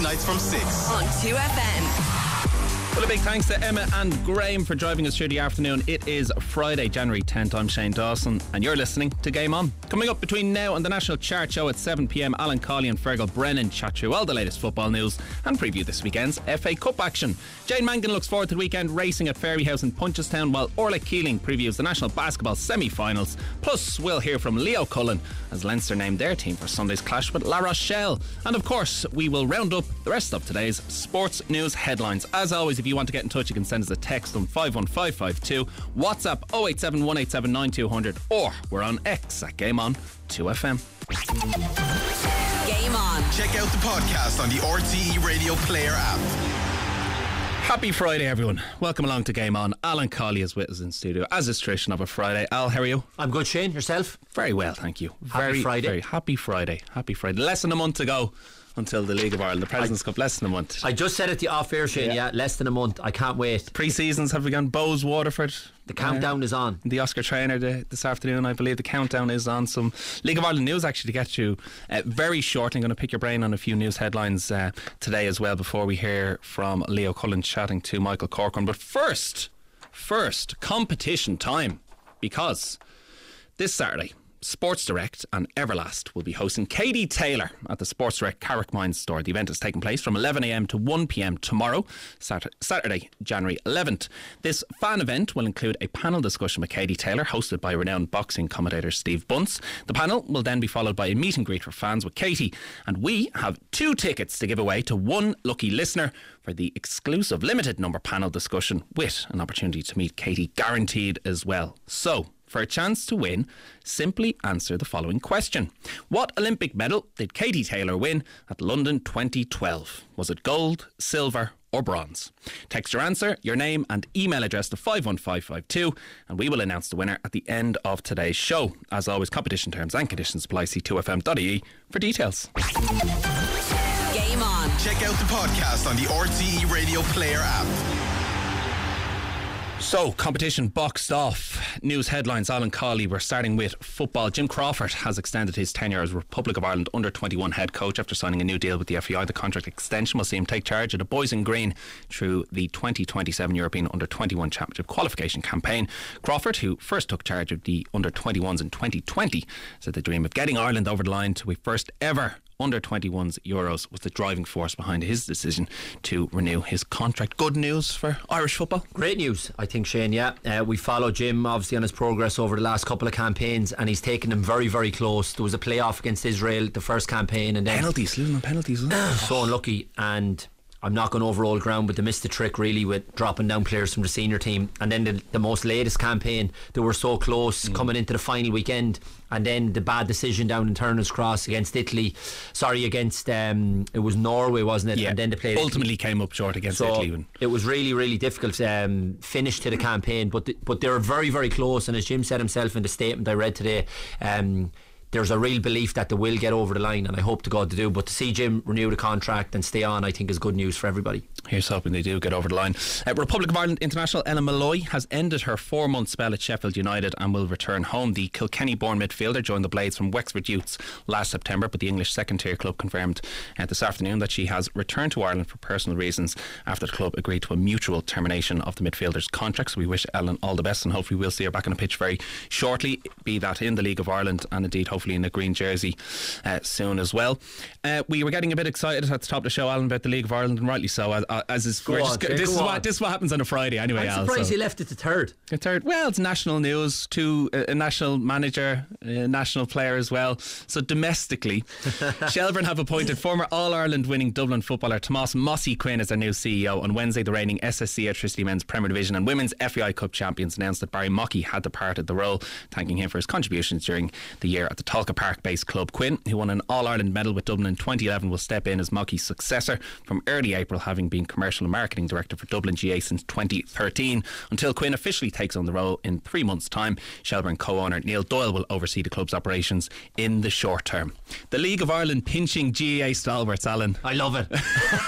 weeknights from 6 on 2FM. Well, a big thanks to Emma and Graham for driving us through the afternoon. It is Friday, January 10th. I'm Shane Dawson and you're listening to Game On. Coming up between now and the National Chart Show at 7pm, Alan Colley and Fergal Brennan chat through all the latest football news and preview this weekend's FA Cup action. Jane Mangan looks forward to the weekend racing at Fairyhouse in Punchestown, while Orla Keeling previews the National Basketball semi-finals. Plus, we'll hear from Leo Cullen as Leinster named their team for Sunday's clash with La Rochelle. And of course, we will round up the rest of today's sports news headlines. As always, if you want to get in touch, you can send us a text on 51552, WhatsApp 087 187 9200, or we're on X at Game On 2FM. Game On. Check out the podcast on the RTE Radio Player app. Happy Friday, everyone. Welcome along to Game On. Alan Colley is with us in studio, as is tradition of a Friday. Al, how are you? I'm good, Shane. Yourself? Very well, thank you. Happy Friday. Very happy Friday. Happy Friday. Less than a month to go until the League of Ireland, the President's Cup. Less than a month. I just said it to you off air, Shane. Yeah, less than a month. I can't wait. Pre-seasons have begun. Bowes, Waterford. The countdown is on. The Oscar Trainer this afternoon, I believe the countdown is on. Some League of Ireland news actually to get you very shortly. I'm going to pick your brain on a few news headlines today as well before we hear from Leo Cullen chatting to Michael Corcoran. But first, competition time, because this Saturday, Sports Direct and Everlast will be hosting Katie Taylor at the Sports Direct Carrickmines store. The event is taking place from 11am to 1pm tomorrow, Saturday, January 11th. This fan event will include a panel discussion with Katie Taylor, hosted by renowned boxing commentator Steve Bunce. The panel will then be followed by a meet and greet for fans with Katie, and we have 2 tickets to give away to one lucky listener for the exclusive limited number panel discussion, with an opportunity to meet Katie guaranteed as well. So, for a chance to win, simply answer the following question. What Olympic medal did Katie Taylor win at London 2012? Was it gold, silver or bronze? Text your answer, your name and email address to 51552 and we will announce the winner at the end of today's show. As always, competition terms and conditions apply. See 2fm.ie for details. Game On. Check out the podcast on the RTE Radio Player app. So, competition boxed off. News headlines, Alan Colley. We're starting with football. Jim Crawford has extended his tenure as Republic of Ireland under-21 head coach after signing a new deal with the FAI. The contract extension will see him take charge of the boys in green through the 2027 European under-21 Championship qualification campaign. Crawford, who first took charge of the under-21s in 2020, said the dream of getting Ireland over the line to a first ever under-21s Euros was the driving force behind his decision to renew his contract. Good news for Irish football? Great news, I think, Shane. Yeah, we follow Jim obviously on his progress over the last couple of campaigns, and he's taken them very, very close. There was a playoff against Israel the first campaign, and then losing on penalties, so unlucky. And I'm not going over old ground, but they missed the trick really with dropping down players from the senior team. And then the most latest campaign, they were so close coming into the final weekend, and then the bad decision down in Turners Cross against Italy. Against it was Norway, wasn't it? Yeah. And then they played ultimately came up short against Italy. It was really, really difficult finish to the campaign, but they were very, very close. And as Jim said himself in the statement I read today, there's a real belief that they will get over the line, and I hope to God they do. But to see Jim renew the contract and stay on, I think is good news for everybody. Here's hoping they do get over the line. Republic of Ireland international Ella Malloy has ended her 4-month spell at Sheffield United and will return home. The Kilkenny-born midfielder joined the Blades from Wexford Youths last September, but the English second-tier club confirmed this afternoon that she has returned to Ireland for personal reasons after the club agreed to a mutual termination of the midfielder's contract. So we wish Ellen all the best, and hopefully we'll see her back on the pitch very shortly, be that in the League of Ireland and indeed hopefully in a green jersey soon as well. We were getting a bit excited at the top of the show, Alan, about the League of Ireland, and rightly so, as is this is what happens on a Friday anyway. I'm surprised he left it to third. Well, it's national news, to a national manager, a national player as well. So domestically, Shelbourne have appointed former All-Ireland winning Dublin footballer Tomás Mossy Quinn as their new CEO. On Wednesday, the reigning SSC Electricity Men's Premier Division and Women's FAI Cup champions announced that Barry Mockey had departed the role, thanking him for his contributions during the year at the Talca Park-based club. Quinn, who won an All-Ireland medal with Dublin in 2011, will step in as Mockey's successor from early April, having been commercial and marketing director for Dublin GA since 2013. Until Quinn officially takes on the role in 3 months' time, Shelbourne co-owner Neil Doyle will oversee the club's operations in the short term. The League of Ireland pinching GAA stalwarts, Alan. I love it.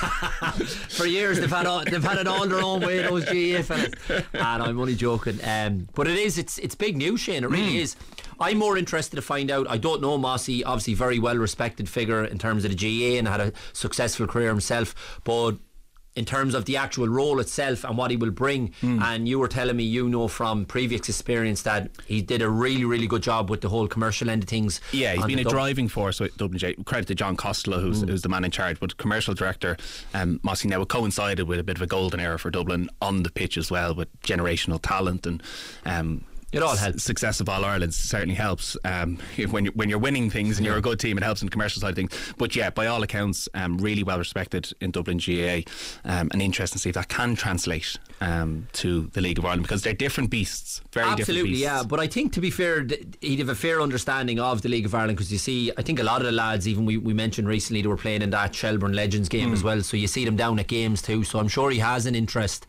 For years they've had it all their own way, those GAA fellas. And I'm only joking. But it's big news, Shane. It really is. I'm more interested to find out. I don't know Mossy, obviously very well respected figure in terms of the GA and had a successful career himself, but in terms of the actual role itself and what he will bring, and you were telling me, you know from previous experience, that he did a really, really good job with the whole commercial end of things. Yeah, he's been a driving force with Dublin GA. Credit to John Costello, who's the man in charge, but commercial director Mossy now coincided with a bit of a golden era for Dublin on the pitch as well, with generational talent and it all helps. Success of All Ireland certainly helps when you're winning things and you're a good team. It helps in the commercial side of things. But yeah, by all accounts, really well respected in Dublin GA, and interesting to see if that can translate to the League of Ireland, because they're different beasts, very different beasts. Absolutely, yeah. But I think, to be fair, he'd have a fair understanding of the League of Ireland, because you see, I think a lot of the lads, even we mentioned recently, they were playing in that Shelbourne Legends game as well, so you see them down at games too, so I'm sure he has an interest.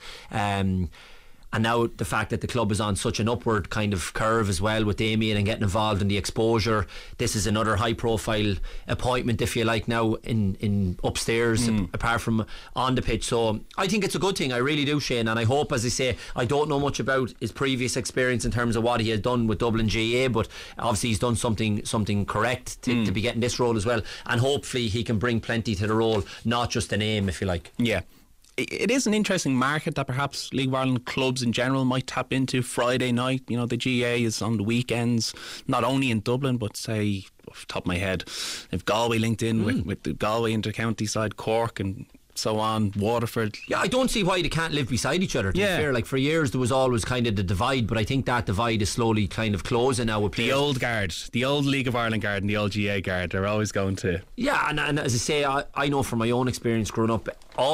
And now the fact that the club is on such an upward kind of curve as well, with Damien and getting involved in the exposure, this is another high profile appointment, if you like, now in upstairs, apart from on the pitch. So I think it's a good thing, I really do, Shane, and I hope, as I say, I don't know much about his previous experience in terms of what he has done with Dublin GA, but obviously he's done something correct to be getting this role as well, and hopefully he can bring plenty to the role, not just a name, if you like. Yeah. It is an interesting market that perhaps League of Ireland clubs in general might tap into. Friday night, you know, the GA is on the weekends, not only in Dublin, but say, off the top of my head, if Galway linked in with the Galway inter-county side, Cork and so on, Waterford. Yeah, I don't see why they can't live beside each other, to be fair. Like, for years there was always kind of the divide, but I think that divide is slowly kind of closing now with players. The old guard, the old League of Ireland guard and the old GA guard, they're always going to... Yeah, and as I say, I know from my own experience growing up,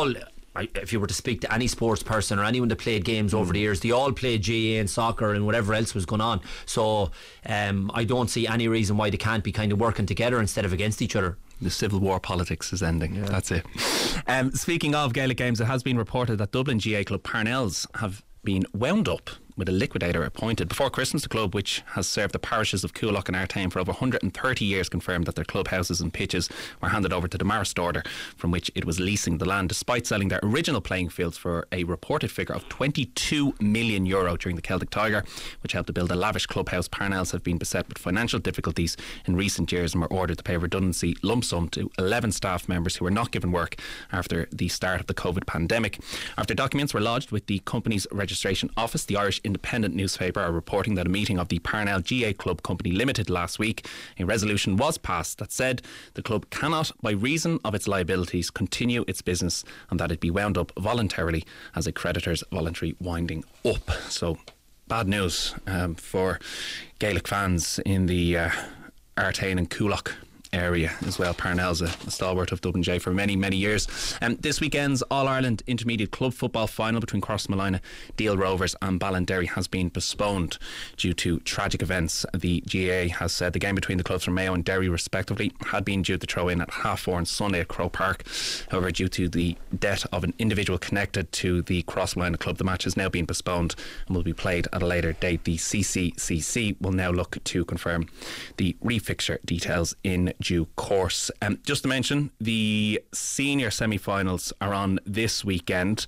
if you were to speak to any sports person or anyone that played games over the years, they all played GA and soccer and whatever else was going on. So I don't see any reason why they can't be kind of working together instead of against each other. The civil war politics is ending. Yeah. That's it. Speaking of Gaelic games, it has been reported that Dublin GA club Parnells have been wound up with a liquidator appointed. Before Christmas, the club, which has served the parishes of Coolock and Artane for over 130 years, confirmed that their clubhouses and pitches were handed over to the Maristorder, from which it was leasing the land, despite selling their original playing fields for a reported figure of €22 million during the Celtic Tiger, which helped to build a lavish clubhouse. Parnells have been beset with financial difficulties in recent years and were ordered to pay a redundancy lump sum to 11 staff members who were not given work after the start of the COVID pandemic. After documents were lodged with the company's registration office, the Irish Independent newspaper are reporting that a meeting of the Parnell GA Club Company Limited last week, a resolution was passed that said the club cannot, by reason of its liabilities, continue its business, and that it be wound up voluntarily as a creditor's voluntary winding up. So bad news for Gaelic fans in the Artane and Coolock area as well. Parnell's a stalwart of Dublin GA for many, many years. This weekend's All-Ireland Intermediate Club Football final between Crossmolina, Deal Rovers and Ballinderry has been postponed due to tragic events. The GAA has said the game between the clubs from Mayo and Derry respectively had been due to throw in at 4:30 on Sunday at Croke Park. However, due to the death of an individual connected to the Crossmolina club, the match has now been postponed and will be played at a later date. The CCCC will now look to confirm the refixture details in due course. Just to mention, the senior semi-finals are on this weekend.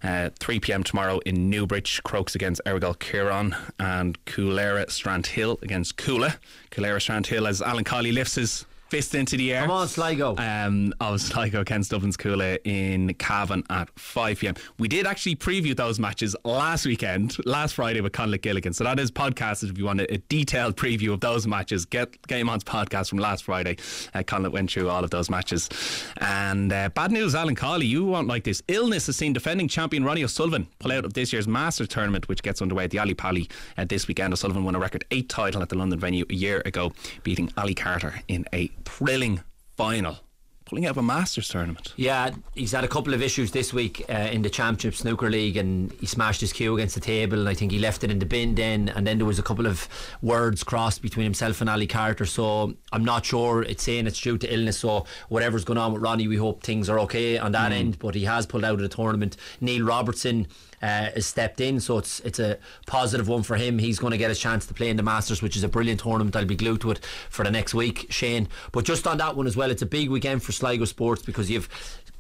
3 p.m. tomorrow in Newbridge. Crokes against Errigal Ciarán and Coolera Strandhill against Coola. Coolera Strandhill, as Alan Colley lifts his fist into the air. Come on, Sligo. Of Sligo against Dublin's Coola in Cavan at 5 p.m. We did actually preview those matches last Friday with Conleth Gilligan, so that is podcasted if you want a detailed preview of those matches. Get Game On's podcast from last Friday. Conleth went through all of those matches. And bad news, Alan Colley, you won't like this. Illness has seen defending champion Ronnie O'Sullivan pull out of this year's Masters tournament, which gets underway at the Ali Pali this weekend. O'Sullivan won a record 8 title at the London venue a year ago, beating Ali Carter in a thrilling final, pulling out of a Masters tournament. Yeah, he's had a couple of issues this week in the Championship Snooker League, and he smashed his cue against the table, and I think he left it in the bin then, and then there was a couple of words crossed between himself and Ali Carter, so I'm not sure. It's saying it's due to illness, so whatever's going on with Ronnie, we hope things are okay on that end, but he has pulled out of the tournament. Neil Robertson has stepped in, so it's a positive one for him. He's going to get a chance to play in the Masters, which is a brilliant tournament. I'll be glued to it for the next week, Shane. But just on that one as well, it's a big weekend for Sligo sports, because you've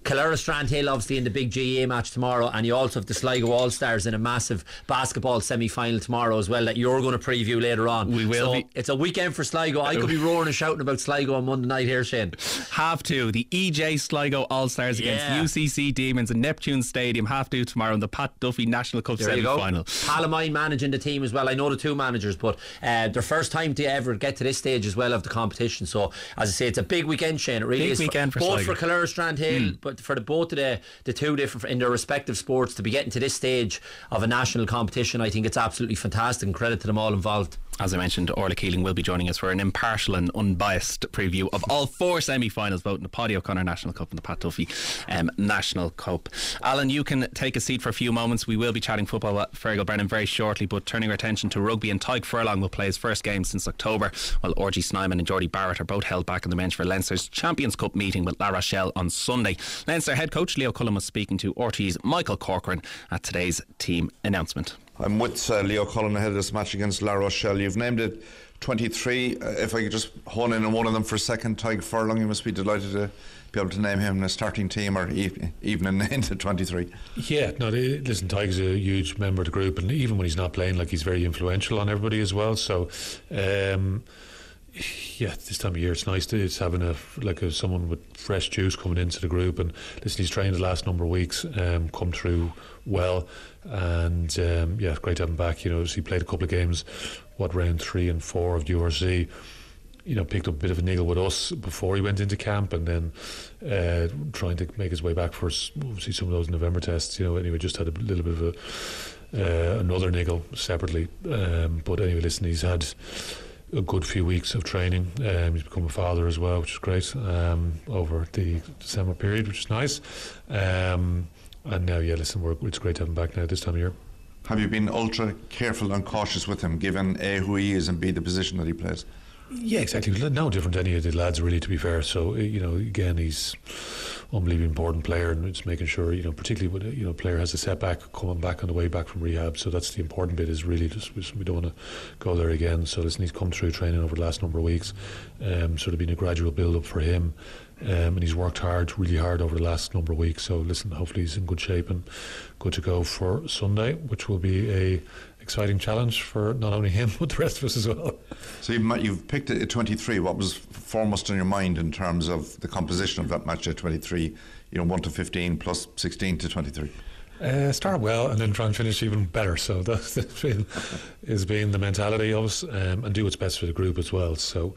Killera Strandhill obviously in the big GA match tomorrow, and you also have the Sligo All-Stars in a massive basketball semi-final tomorrow as well that you're going to preview later on. We will so it's a weekend for Sligo. I could be roaring and shouting about Sligo on Monday night here, Shane. Half two, the EJ Sligo All-Stars against UCC Demons in Neptune Stadium. Half two tomorrow in the Pat Duffy National Cup semi-final. Palomine managing the team as well. I know the two managers, but their first time to ever get to this stage as well of the competition. So as I say, it's a big weekend, Shane. It really big is weekend for both Sligo. for Killera Strandhill, but for both of the two different in their respective sports to be getting to this stage of a national competition. I think it's absolutely fantastic, and credit to them all involved. As I mentioned, Orla Keeling will be joining us for an impartial and unbiased preview of all four semi-finals, both in the Paddy O'Connor National Cup and the Pat Duffy National Cup. Alan, you can take a seat for a few moments. We will be chatting football at Fergal Brennan very shortly, but turning our attention to rugby, and Tyke Furlong will play his first game since October, while RG Snyman and Geordie Barrett are both held back on the bench for Leinster's Champions Cup meeting with La Rochelle on Sunday. Leinster head coach Leo Cullen was speaking to RT's Michael Corcoran at today's team announcement. I'm with Leo Cullen ahead of this match against La Rochelle. You've named it 23. If I could just hone in on one of them for a second, Tyke Furlong, you must be delighted to be able to name him in a starting team, or even into 23. Yeah, no, listen, Tyke's a huge member of the group, and even when he's not playing, like, he's very influential on everybody as well. So yeah, this time of year it's nice to having someone with fresh juice coming into the group. And listen, he's trained the last number of weeks, come through well, and yeah, it's great to have him back. You know, he played a couple of games, round 3 and 4 of URC. You know, picked up a bit of a niggle with us before he went into camp, and then trying to make his way back for obviously some of those November tests. You know, anyway, just had a little bit of another niggle separately. But anyway, listen, he's had a good few weeks of training. He's become a father as well, which is great, over the December period, which is nice. And now, yeah, listen, it's great to have him back now this time of year. Have you been ultra careful and cautious with him, given A, who he is, and B, the position that he plays? Yeah, exactly. No different to any of the lads, really, to be fair. So, you know, again, he's unbelievably important player, and it's making sure, you know, particularly when, you know, player has a setback coming back on the way back from rehab. So that's the important bit, is really just we don't want to go there again. So listen, he's come through training over the last number of weeks. So there's been a gradual build up for him. And he's worked really hard over the last number of weeks. So listen, hopefully he's in good shape and good to go for Sunday, which will be a exciting challenge for not only him but the rest of us as well. So you've picked it at 23. What was foremost on your mind in terms of the composition of that match at 23? You know, 1 to 15 plus 16 to 23. Start well and then try and finish even better. So that's been the mentality of us, and do what's best for the group as well. So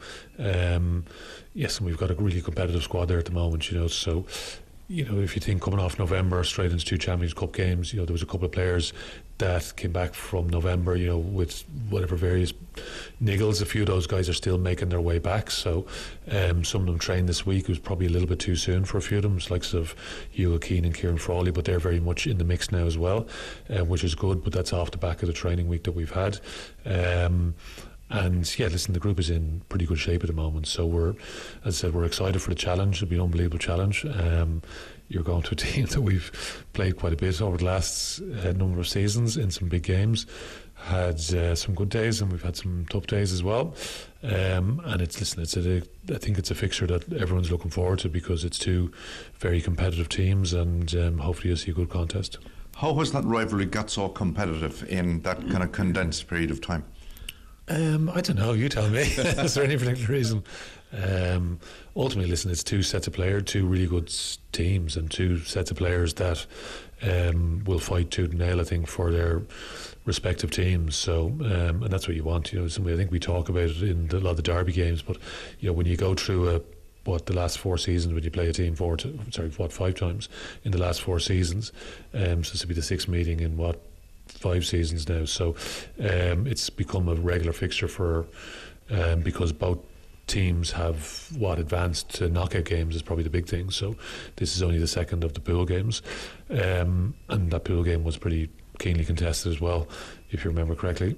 yes, and we've got a really competitive squad there at the moment, you know. So, you know, if you think coming off November straight into 2 Champions Cup games, you know, there was a couple of players that came back from November, you know, with whatever various niggles. A few of those guys are still making their way back. So some of them trained this week. It was probably a little bit too soon for a few of them. It's like of Hugo Keane and Kieran Frawley, but they're very much in the mix now as well, which is good. But that's off the back of the training week that we've had. And yeah, listen, the group is in pretty good shape at the moment. So we're, as I said, we're excited for the challenge. It'll be an unbelievable challenge. You're going to a team that we've played quite a bit over the last number of seasons in some big games. Had some good days, and we've had some tough days as well. And I think it's a fixture that everyone's looking forward to, because it's 2 very competitive teams, and hopefully you'll see a good contest. How has that rivalry got so competitive in that kind of condensed period of time? I don't know, you tell me. Is there any particular reason? Ultimately, listen, it's 2 sets of players, 2 really good teams, and 2 sets of players that will fight tooth and nail, I think, for their respective teams. So and that's what you want, you know. I think we talk about it in a lot of the derby games, but you know, when you go through the last 4 seasons, when you play a team 5 times in the last 4 seasons, so this will be the 6th meeting in 5 seasons now. So it's become a regular fixture for because both teams have advanced to knockout games is probably the big thing. So this is only the second of the pool games, and that pool game was pretty keenly contested as well, if you remember correctly.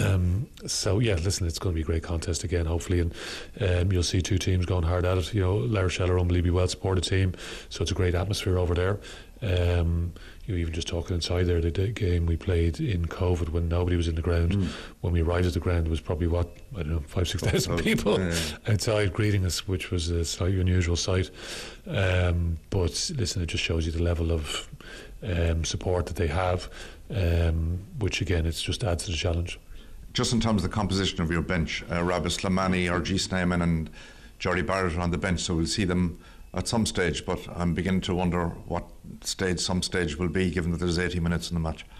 So yeah, listen, it's going to be a great contest again, hopefully, and you'll see 2 teams going hard at it. You know, La Rochelle are unbelievably well supported team, so it's a great atmosphere over there. Even just talking inside there, the game we played in COVID when nobody was in the ground, when we arrived at the ground, was probably 5,000-6,000 people outside greeting us, which was a slightly unusual sight. But listen, it just shows you the level of support that they have, which again, it just adds to the challenge. Just in terms of the composition of your bench, Rabbi Slimani, R.G. Sneyman and Jerry Barrett are on the bench, so we'll see them at some stage, but I'm beginning to wonder what stage some stage will be, given that there's 80 minutes in the match.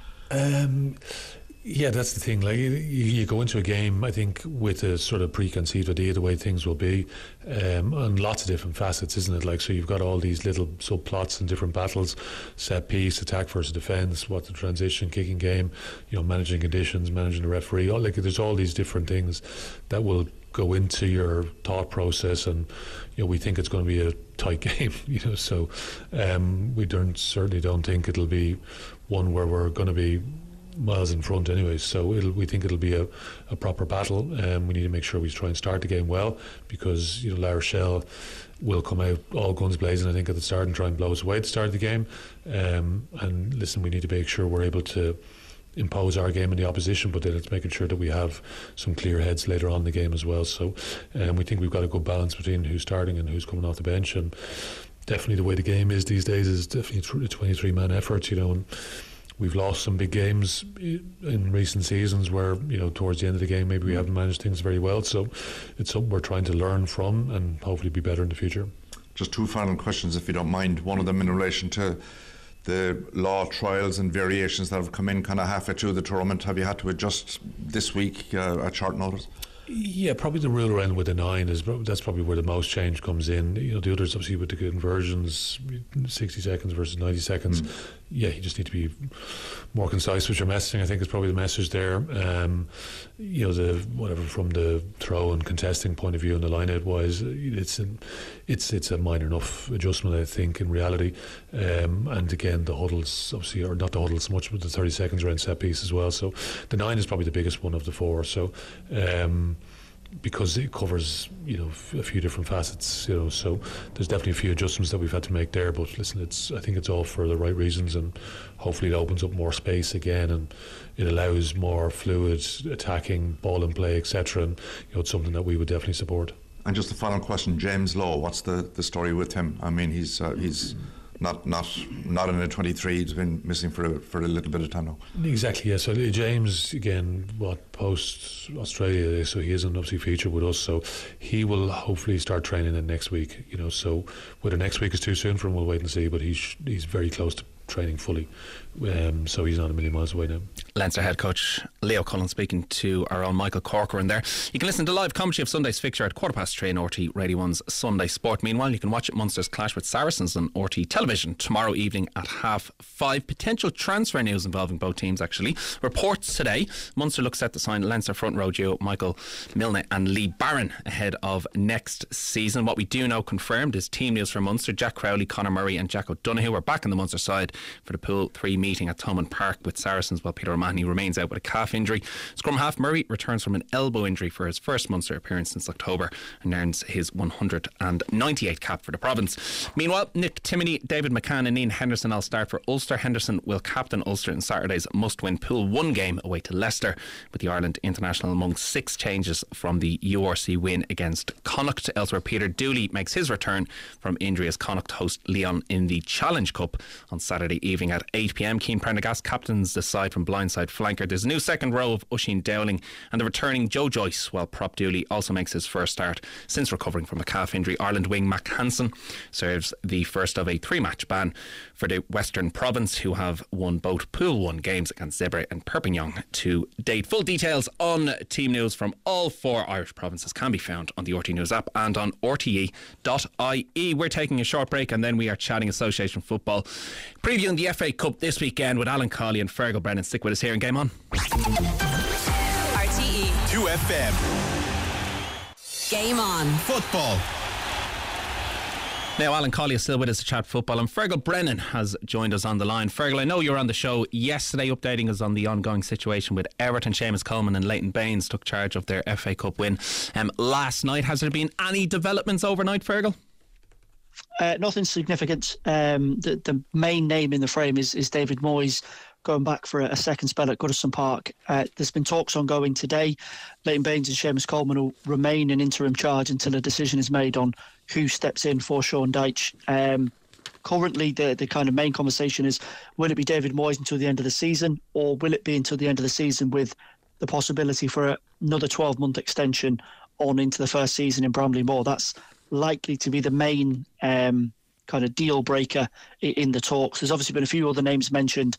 Yeah, that's the thing. Like you go into a game, I think, with a sort of preconceived idea of the way things will be, on lots of different facets, isn't it? Like, so you've got all these little subplots and different battles: set piece, attack versus defence, what's the transition, kicking game, managing conditions, managing the referee. There's all these different things that will go into your thought process, and we think it's going to be a tight game. So we certainly don't think it'll be one where we're going to be miles in front anyway, so we think it'll be a proper battle. We need to make sure we try and start the game well, because La Rochelle will come out all guns blazing, I think, at the start and try and blow us away at the start of the game. And listen, we need to make sure we're able to impose our game on the opposition, but then it's making sure that we have some clear heads later on in the game as well. So we think we've got a good balance between who's starting and who's coming off the bench, and definitely the way the game is these days is definitely a 23-man effort, and we've lost some big games in recent seasons where, towards the end of the game maybe we haven't managed things very well, so it's something we're trying to learn from and hopefully be better in the future. Just two final questions, if you don't mind. One of them in relation to the law trials and variations that have come in kind of halfway through the tournament. Have you had to adjust this week at short notice? Yeah, probably the rule around with the 9 that's probably where the most change comes in. The others, obviously, with the conversions, 60 seconds versus 90 seconds. Yeah, you just need to be more concise with your messaging, I think, is probably the message there. The whatever from the throw and contesting point of view and the line out wise, it's a minor enough adjustment, I think, in reality. And again, the huddles, obviously, or not the huddles so much, but the 30 seconds around set piece as well. So the 9 is probably the biggest one of the 4. So because it covers a few different facets, so there's definitely a few adjustments that we've had to make there, but listen, I think it's all for the right reasons, and hopefully it opens up more space again and it allows more fluid attacking, ball in play, etc., and it's something that we would definitely support. And just a final question, James Lowe, what's the story with him? I mean, he's not in a 23. He's been missing for a little bit of time now. Exactly, yes. So James, again, post Australia, so he isn't obviously featured with us. So he will hopefully start training in next week. So whether next week is too soon for him, we'll wait and see. But he's very close to training fully, so he's not a million miles away now. Leinster head coach Leo Cullen speaking to our own Michael Corcoran there. You can listen to live commentary of Sunday's fixture at 3:15 on RT Radio 1's Sunday Sport. Meanwhile, you can watch Munster's clash with Saracens on RT Television tomorrow evening at 5:30. Potential transfer news involving both teams, actually. Reports today: Munster looks set to sign Leinster front row duo Michael Milne and Lee Barron ahead of next season. What we do know confirmed is team news from Munster. Jack Crowley, Conor Murray and Jack O'Donoghue are back on the Munster side for the Pool 3 meeting at Thomond Park with Saracens, while Peter O'Mahony remains out with a calf injury. Scrum half Murray returns from an elbow injury for his first Munster appearance since October and earns his 198th cap for the province. Meanwhile, Nick Timoney, David McCann and Ian Henderson all start for Ulster. Henderson will captain Ulster in Saturday's must-win Pool 1 game away to Leicester, with the Ireland international among 6 changes from the URC win against Connacht. Elsewhere, Peter Dooley makes his return from injury as Connacht host Lyon in the Challenge Cup on Saturday evening at 8pm. Keane Prendergast captains the side from blindside flanker. There's a new second row of Oisin Dowling and the returning Joe Joyce, while Prop Dooley also makes his first start since recovering from a calf injury. Ireland wing Mac Hansen serves the first of a 3-match ban for the Western Province, who have won both Pool 1 games against Zebre and Perpignan to date. Full details on team news from all 4 Irish provinces can be found on the RT News app and on rte.ie. We're taking a short break and then we are chatting Association football, previewing the FA Cup this weekend with Alan Colley and Fergal Brennan. Stick with us here and Game On. RTE 2FM. Game On. Football. Now, Alan Colley is still with us to chat football, and Fergal Brennan has joined us on the line. Fergal, I know you were on the show yesterday updating us on the ongoing situation with Everton. Seamus Coleman and Leighton Baines took charge of their FA Cup win last night. Has there been any developments overnight, Fergal? nothing significant. The main name in the frame is David Moyes, going back for a second spell at Goodison Park. There's been talks ongoing today. Leighton Baines and Seamus Coleman will remain in interim charge until a decision is made on who steps in for Sean Dyche. Currently, the kind of main conversation is, will it be David Moyes until the end of the season, or will it be until the end of the season with the possibility for another 12-month extension on into the first season in Bramley Moor? That's likely to be the main kind of deal breaker in the talks. There's obviously been a few other names mentioned,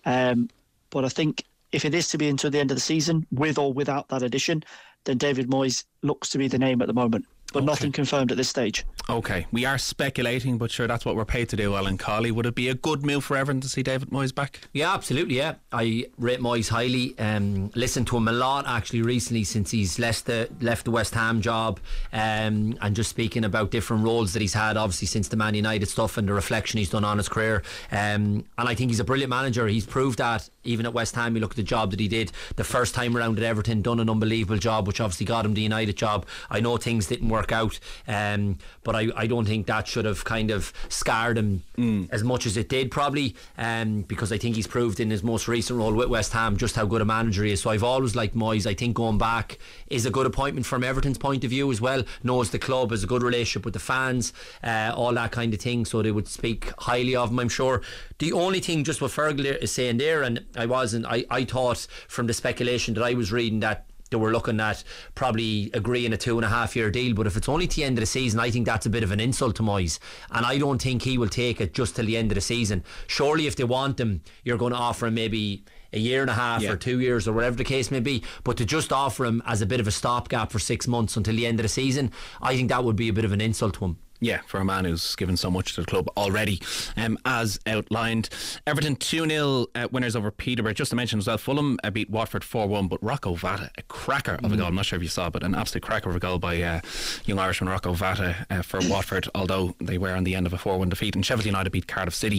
but I think if it is to be until the end of the season, with or without that addition, then David Moyes looks to be the name at the moment. But nothing confirmed at this stage. Okay, we are speculating, but sure, that's what we're paid to do, Alan Colley. Would it be a good move for Everton to see David Moyes back? Yeah, absolutely, yeah. I rate Moyes highly. Listened to him a lot, actually, recently, since he's left the West Ham job, and just speaking about different roles that he's had, obviously, since the Man United stuff and the reflection he's done on his career. And I think he's a brilliant manager. He's proved that, even at West Ham. You look at the job that he did the first time around at Everton, done an unbelievable job, which obviously got him the United job. I know things didn't work out, but I don't think that should have kind of scarred him as much as it did, probably, because I think he's proved in his most recent role with West Ham just how good a manager he is. So I've always liked Moyes. I think going back is a good appointment from Everton's point of view as well. Knows the club, has a good relationship with the fans, all that kind of thing, so they would speak highly of him, I'm sure. The only thing, just what Fergal is saying there, and I thought from the speculation that I was reading that they were looking at probably agreeing a 2.5-year deal, but if it's only to the end of the season, I think that's a bit of an insult to Moyes, and I don't think he will take it just till the end of the season. Surely if they want him, you're going to offer him maybe a year and a half or 2 years or whatever the case may be, but to just offer him as a bit of a stopgap for 6 months until the end of the season, I think that would be a bit of an insult to him. Yeah, for a man who's given so much to the club already, as outlined. Everton 2-0 winners over Peterborough. Just to mention as well, Fulham beat Watford 4-1, but Rocco Vata, a cracker of a goal. I'm not sure if you saw, but an absolute cracker of a goal by young Irishman Rocco Vata for Watford, although they were on the end of a 4-1 defeat. And Sheffield United beat Cardiff City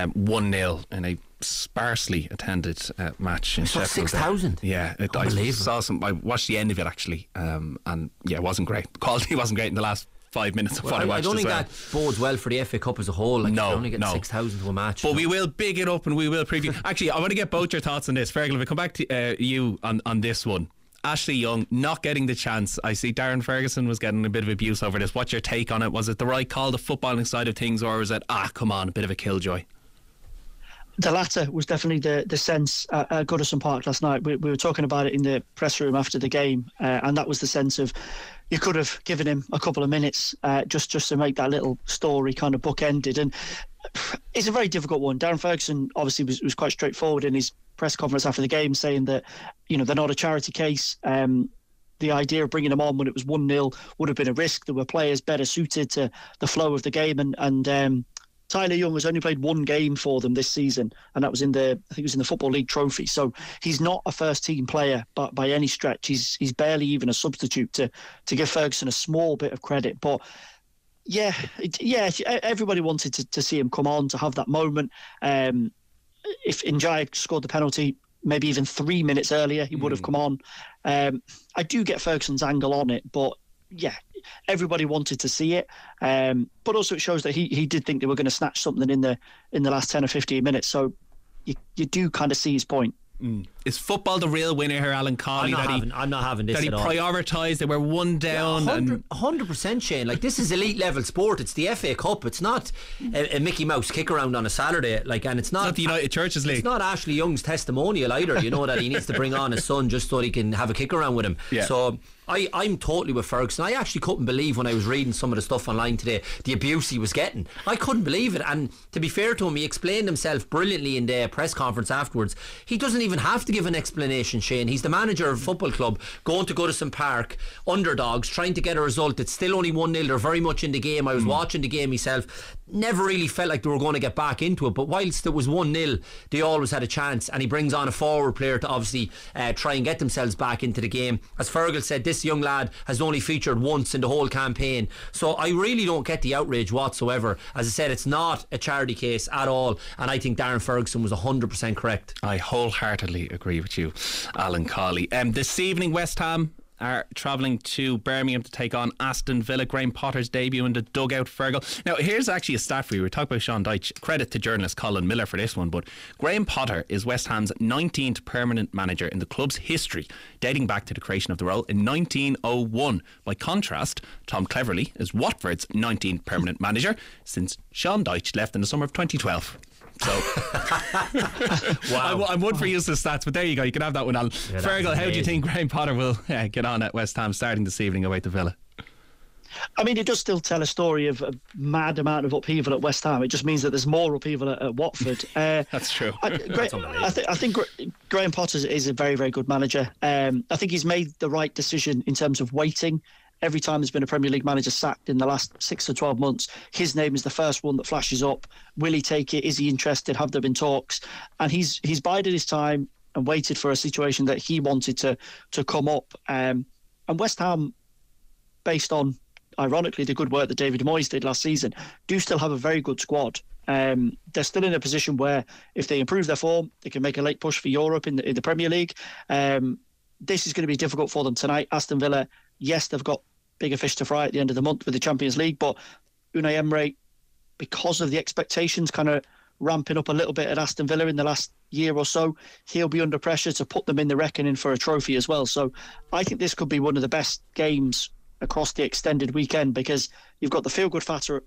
1-0 in a sparsely attended match in Sheffield. 6,000. Yeah, I watched the end of it actually, and yeah, it wasn't great. The quality wasn't great in the last 5 minutes of what I watched. I don't think that bodes well for the FA Cup as a whole. Like, no, you only get 6,000 to a match. But we will big it up and we will preview. Actually, I want to get both your thoughts on this. Fergal, if we come back to you on this one. Ashley Young not getting the chance. I see Darren Ferguson was getting a bit of abuse over this. What's your take on it? Was it the right call, the footballing side of things, or was it, come on, a bit of a killjoy? The latter was definitely the sense at Goodison Park last night. We were talking about it in the press room after the game, and that was the sense of, you could have given him a couple of minutes just to make that little story kind of bookended. And it's a very difficult one. Darren Ferguson obviously was quite straightforward in his press conference after the game, saying that, they're not a charity case. The idea of bringing them on when it was 1-0 would have been a risk. There were players better suited to the flow of the game, and Tyler Young has only played one game for them this season, and that was in the Football League Trophy. So he's not a first team player, but by any stretch, he's barely even a substitute, to give Ferguson a small bit of credit. But yeah, everybody wanted to see him come on, to have that moment. If Njai scored the penalty maybe even 3 minutes earlier, he would have come on. I do get Ferguson's angle on it, but yeah, everybody wanted to see it, but also it shows that he did think they were going to snatch something in the last 10 or 15 minutes. So you do kind of see his point. Is football the real winner here, Alan Colley? I'm not having this that at all. That he prioritised, they were one down. 100% Shane. Like, this is elite level sport. It's the FA Cup. It's not a Mickey Mouse kick around on a Saturday. Like, and it's not the United Churches League. It's not Ashley Young's testimonial either. You know, that he needs to bring on his son just so he can have a kick around with him. Yeah. So I'm totally with Ferguson. I actually couldn't believe when I was reading some of the stuff online today, the abuse he was getting. I couldn't believe it. And to be fair to him, he explained himself brilliantly in the press conference afterwards. He doesn't even have to give an explanation, Shane. He's the manager of a football club, going to Goodison Park, underdogs, trying to get a result. It's still only 1-0. They're very much in the game. I was watching the game myself. Never really felt like they were going to get back into it, but whilst it was 1-0, they always had a chance, and he brings on a forward player to obviously try and get themselves back into the game. As Fergal said, this young lad has only featured once in the whole campaign, so I really don't get the outrage whatsoever. As I said, it's not a charity case at all, and I think Darren Ferguson was 100% correct. I wholeheartedly agree with you, Alan Colley. This evening, West Ham are travelling to Birmingham to take on Aston Villa. Graham Potter's debut in the dugout, Fergal. Now, here's actually a stat for you. We're talking about Sean Dyche. Credit to journalist Colin Miller for this one, but Graham Potter is West Ham's 19th permanent manager in the club's history, dating back to the creation of the role in 1901. By contrast, Tom Cleverley is Watford's 19th permanent manager since Sean Dyche left in the summer of 2012. So Wow. I'm one for useless stats, but there you go. You can have that one, Alan. Yeah, Fergal, how do you amazing. think Graham Potter will get on at West Ham starting this evening away to Villa? I mean, it does still tell a story of a mad amount of upheaval at West Ham. It just means that there's more upheaval at Watford. That's true. I think Graham Potter is a very, very good manager. I think he's made the right decision in terms of waiting. Every time there's been a Premier League manager sacked in the last 6 to 12 months, his name is the first one that flashes up. Will he take it? Is he interested? Have there been talks? And he's bided his time and waited for a situation that he wanted to come up. And West Ham, based on, ironically, the good work that David Moyes did last season, do still have a very good squad. They're still in a position where if they improve their form, they can make a late push for Europe in the Premier League. This is going to be difficult for them tonight. Aston Villa, yes, they've got bigger fish to fry at the end of the month with the Champions League, but Unai Emery, because of the expectations kind of ramping up a little bit at Aston Villa in the last year or so, he'll be under pressure to put them in the reckoning for a trophy as well. So I think this could be one of the best games across the extended weekend, because you've got the feel-good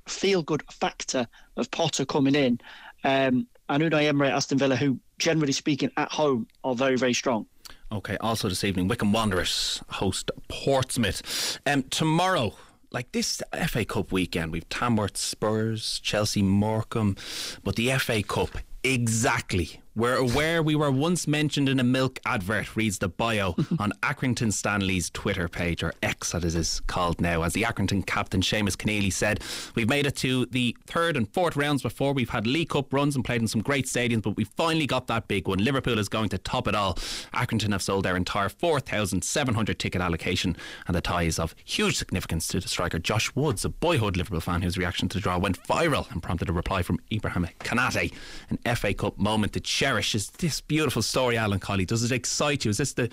factor of Potter coming in, and Unai Emery at Aston Villa, who, generally speaking, at home are very, very strong. Okay, also this evening, Wycombe Wanderers host Portsmouth. Tomorrow, like this FA Cup weekend, we've Tamworth, Spurs, Chelsea, Morecambe, but the FA Cup, exactly where we were once mentioned in a milk advert, reads the bio on Accrington Stanley's Twitter page, or X as it is called now. As the Accrington captain Seamus Keneally said, we've made it to the third and fourth rounds before. We've had League Cup runs and played in some great stadiums, but we finally got that big one. Liverpool is going to top it all. Accrington have sold their entire 4,700 ticket allocation, and the tie is of huge significance to the striker Josh Woods, a boyhood Liverpool fan whose reaction to the draw went viral and prompted a reply from Ibrahim Kanate. An FA Cup moment to cherish. Is this beautiful story, Alan Colley? Does it excite you? Is this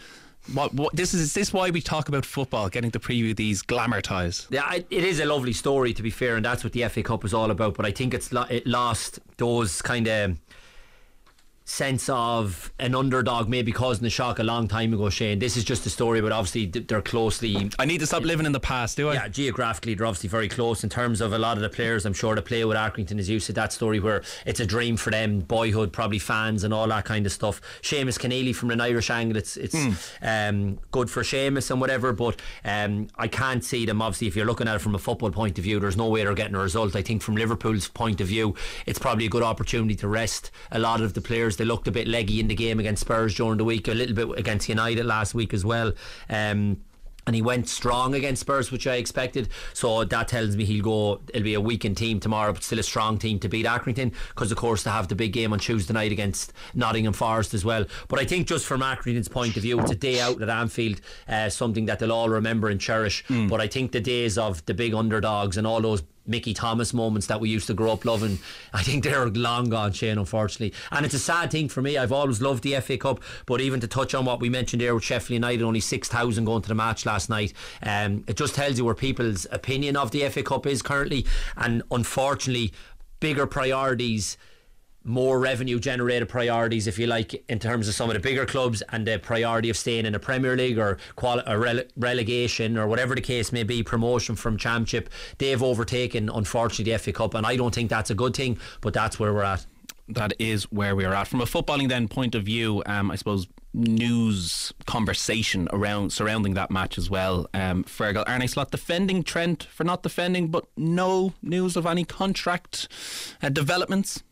is this why we talk about football, getting to preview these glamour ties? Yeah, it is a lovely story, to be fair, and that's what the FA Cup is all about. But I think it lost those kind of sense of an underdog maybe causing the shock a long time ago, Shane. This is just a story, but obviously they're closely... I need to stop living in the past, do I? Yeah, geographically they're obviously very close in terms of a lot of the players, I'm sure, to play with Accrington, as you said, that story where it's a dream for them, boyhood, probably fans and all that kind of stuff. Seamus Keneally from an Irish angle, it's good for Seamus and whatever, but I can't see them, obviously, if you're looking at it from a football point of view, there's no way they're getting a result. I think from Liverpool's point of view, it's probably a good opportunity to rest a lot of the players. They looked a bit leggy in the game against Spurs during the week, a little bit against United last week as well. And he went strong against Spurs, which I expected. So that tells me it'll be a weakened team tomorrow, but still a strong team to beat Accrington, because of course they have the big game on Tuesday night against Nottingham Forest as well. But I think just from Accrington's point of view, it's a day out at Anfield, something that they'll all remember and cherish. But I think the days of the big underdogs and all those Mickey Thomas moments that we used to grow up loving, I think they're long gone, Shane, unfortunately. And it's a sad thing for me. I've always loved the FA Cup, but even to touch on what we mentioned there with Sheffield United, only 6,000 going to the match last night, it just tells you where people's opinion of the FA Cup is currently. And unfortunately, bigger priorities, more revenue generated priorities, if you like, in terms of some of the bigger clubs, and the priority of staying in the Premier League or relegation or whatever the case may be, promotion from Championship, they've overtaken, unfortunately, the FA Cup, and I don't think that's a good thing, but that's where we're at. That is where we're at. From a footballing then point of view, I suppose news conversation surrounding that match as well. Fergal, Arne Slot defending Trent for not defending, but no news of any contract developments.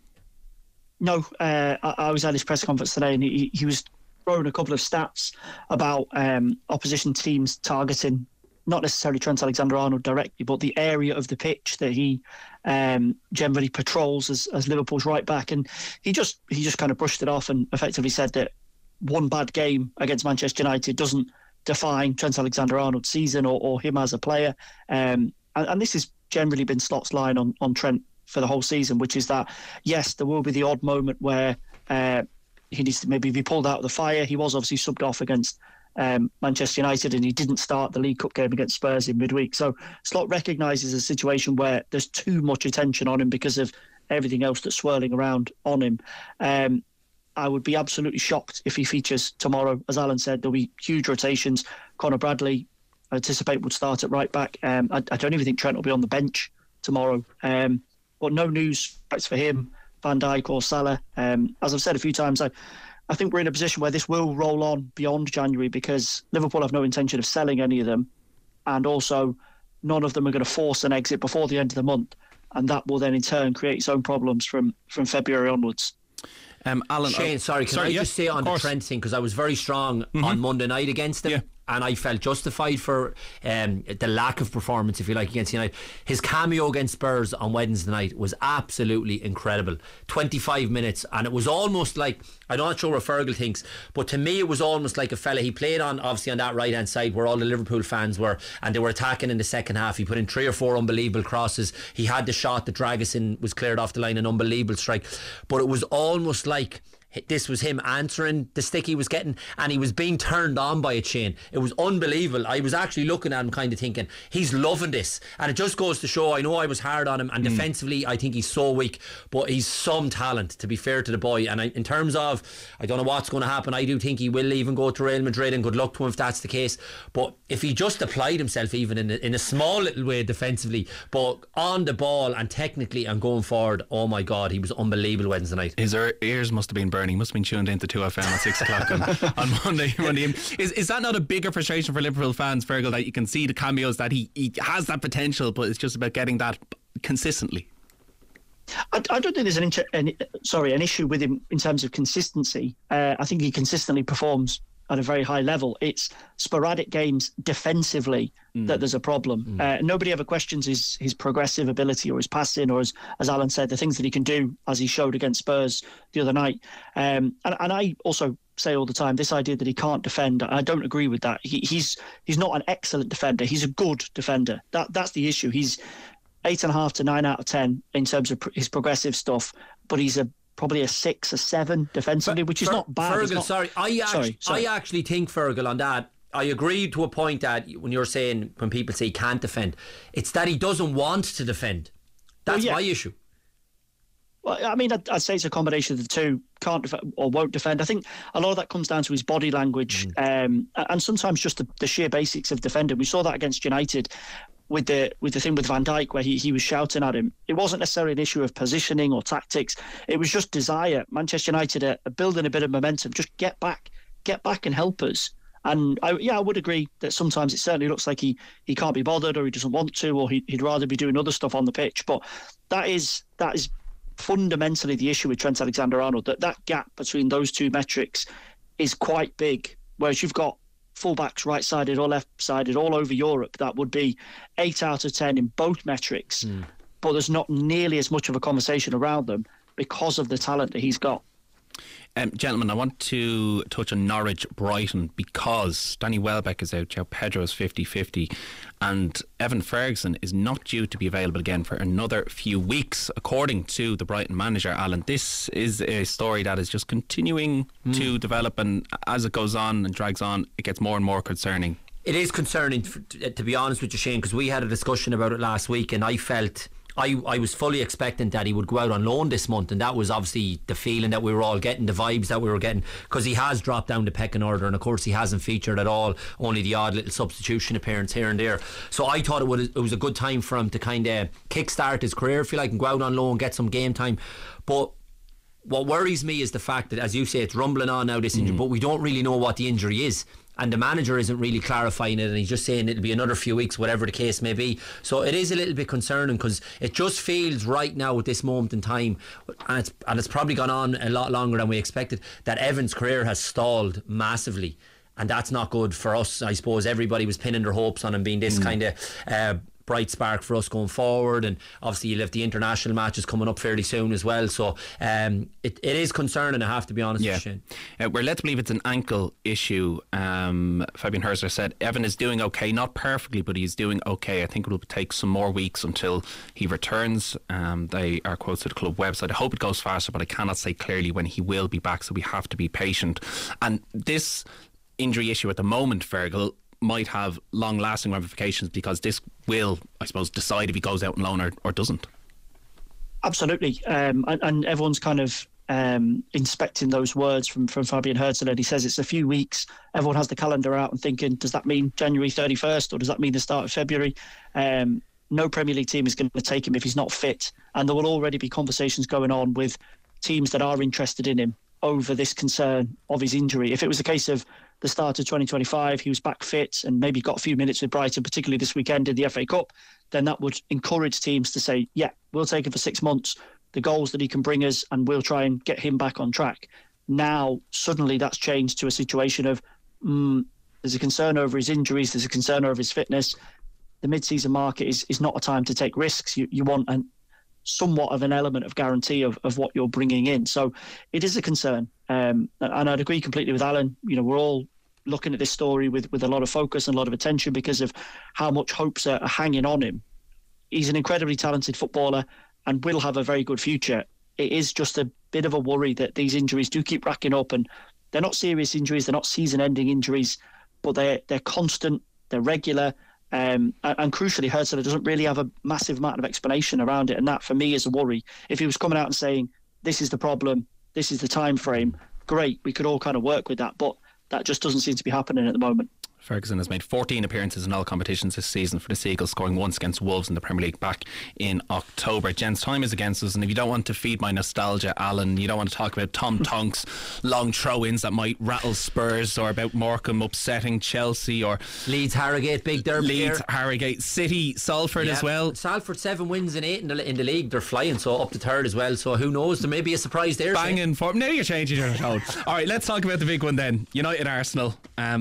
No, I was at his press conference today, and he was throwing a couple of stats about opposition teams targeting not necessarily Trent Alexander-Arnold directly, but the area of the pitch that he generally patrols as Liverpool's right back. And he just kind of brushed it off and effectively said that one bad game against Manchester United doesn't define Trent Alexander-Arnold's season or him as a player. And this has generally been Slot's line on Trent for the whole season, which is that, yes, there will be the odd moment where he needs to maybe be pulled out of the fire. He was obviously subbed off against Manchester United, and he didn't start the League Cup game against Spurs in midweek. So Slot recognises a situation where there's too much attention on him because of everything else that's swirling around on him. I would be absolutely shocked if he features tomorrow. As Alan said, there'll be huge rotations. Conor Bradley, I anticipate, would start at right back. I don't even think Trent will be on the bench tomorrow. But no news for him, Van Dijk or Salah. As I've said a few times, I think we're in a position where this will roll on beyond January, because Liverpool have no intention of selling any of them, and also none of them are going to force an exit before the end of the month, and that will then in turn create its own problems from February onwards. Alan, Shane, sorry, can I just say on the Trent thing, because I was very strong on Monday night against him, and I felt justified for the lack of performance, if you like, against United. His cameo against Spurs on Wednesday night was absolutely incredible. 25 minutes, and it was almost like, I'm not sure what Fergal thinks, but to me it was almost like a fella, he played on, obviously on that right hand side where all the Liverpool fans were, and they were attacking in the second half. He put in 3 or 4 unbelievable crosses. He had the shot that Dragusin was cleared off the line, an unbelievable strike, but it was almost like this was him answering the stick he was getting, and he was being turned on by it, Shane. It was unbelievable. I was actually looking at him kind of thinking, he's loving this, and it just goes to show, I know I was hard on him, and defensively I think he's so weak, but he's some talent, to be fair to the boy. And in terms of, I don't know what's going to happen, I do think he will even go to Real Madrid, and good luck to him if that's the case. But if he just applied himself even in a small little way defensively, but on the ball and technically and going forward, oh my God, he was unbelievable Wednesday night. His ears must have been burning. He must have been tuned into 2FM at 6 o'clock on Monday evening. Is that not a bigger frustration for Liverpool fans, Fergal, that you can see the cameos, that he has that potential, but it's just about getting that consistently? I don't think there's an issue with him in terms of consistency. I think he consistently performs at a very high level. It's sporadic games defensively that there's a problem. Nobody ever questions his progressive ability or his passing, or as Alan said, the things that he can do, as he showed against Spurs the other night. And I also say all the time, this idea that he can't defend, I don't agree with that. He's not an excellent defender. He's a good defender. That's the issue. He's 8.5 to 9 out of 10 in terms of his progressive stuff, but he's probably a 6 or 7 defensively, which is not bad. Fergal, I actually think, Fergal, on that, I agree to a point that when you're saying, when people say he can't defend, it's that he doesn't want to defend. That's my issue. Well, I mean, I'd say it's a combination of the two. Can't defend or won't defend. I think a lot of that comes down to his body language, and sometimes just the sheer basics of defending. We saw that against United with the thing with Van Dijk, where he was shouting at him. It wasn't necessarily an issue of positioning or tactics. It was just desire. Manchester United are building a bit of momentum. Just get back and help us. And I would agree that sometimes it certainly looks like he can't be bothered, or he doesn't want to, or he'd rather be doing other stuff on the pitch. But that is fundamentally the issue with Trent Alexander-Arnold, that gap between those two metrics is quite big. Whereas you've got fullbacks right-sided or left-sided all over Europe that would be 8 out of 10 in both metrics, but there's not nearly as much of a conversation around them because of the talent that he's got. Gentlemen, I want to touch on Norwich-Brighton, because Danny Welbeck is out, João Pedro is 50-50, and Evan Ferguson is not due to be available again for another few weeks, according to the Brighton manager, Alan. This is a story that is just continuing to develop, and as it goes on and drags on, it gets more and more concerning. It is concerning, to be honest with you, Shane, because we had a discussion about it last week, and I felt I was fully expecting that he would go out on loan this month, and that was obviously the feeling that we were all getting, the vibes that we were getting, because he has dropped down the pecking order, and of course he hasn't featured at all, only the odd little substitution appearance here and there. So I thought it was a good time for him to kind of kickstart his career, if you like, and go out on loan, get some game time. But what worries me is the fact that, as you say, it's rumbling on now, this injury, but we don't really know what the injury is, and the manager isn't really clarifying it, and he's just saying it'll be another few weeks, whatever the case may be. So it is a little bit concerning, because it just feels right now at this moment in time, and it's probably gone on a lot longer than we expected, that Evans' career has stalled massively, and that's not good for us. I suppose everybody was pinning their hopes on him being this kind of bright spark for us going forward, and obviously you'll have the international matches coming up fairly soon as well, so it is concerning, I have to be honest with you. We're led to believe it's an ankle issue. Fabian Herzler said Evan is doing okay, not perfectly, but he's doing okay. I think it will take some more weeks until he returns. They are quotes to the club website. I hope it goes faster, but I cannot say clearly when he will be back, so we have to be patient. And this injury issue at the moment, Fergal, might have long-lasting ramifications, because this will, I suppose, decide if he goes out on loan or doesn't. Absolutely, and everyone's kind of inspecting those words from Fabian Herzl, and he says it's a few weeks. Everyone has the calendar out and thinking, does that mean January 31st, or does that mean the start of February? No Premier League team is going to take him if he's not fit, and there will already be conversations going on with teams that are interested in him over this concern of his injury. If it was the case of the start of 2025, he was back fit and maybe got a few minutes with Brighton, particularly this weekend in the FA Cup, then that would encourage teams to say, yeah, we'll take him for 6 months, the goals that he can bring us, and we'll try and get him back on track. Now, suddenly that's changed to a situation of there's a concern over his injuries, there's a concern over his fitness. The mid-season market is not a time to take risks. You want somewhat of an element of guarantee of what you're bringing in. So it is a concern. And I'd agree completely with Alan. You know, we're all looking at this story with a lot of focus and a lot of attention because of how much hopes are hanging on him. He's an incredibly talented footballer and will have a very good future. It is just a bit of a worry that these injuries do keep racking up, and they're not serious injuries, they're not season-ending injuries, but they're constant, they're regular, and crucially, Herzl doesn't really have a massive amount of explanation around it, and that for me is a worry. If he was coming out and saying, this is the problem, this is the time frame, great, we could all kind of work with that, but that just doesn't seem to be happening at the moment. Ferguson has made 14 appearances in all competitions this season for the Seagulls, scoring once against Wolves in the Premier League back in October. Gents, time is against us, and if you don't want to feed my nostalgia, Alan, you don't want to talk about Tom Tonks long throw-ins that might rattle Spurs, or about Morecambe upsetting Chelsea, or Leeds Harrogate, big derby. Leeds Harrogate, City Salford as well. Salford 7 wins and 8 in the league. They're flying, so up to third as well, so who knows, there may be a surprise there. Banging form. Now you're changing your tone. Alright, let's talk about the big one then. United Arsenal.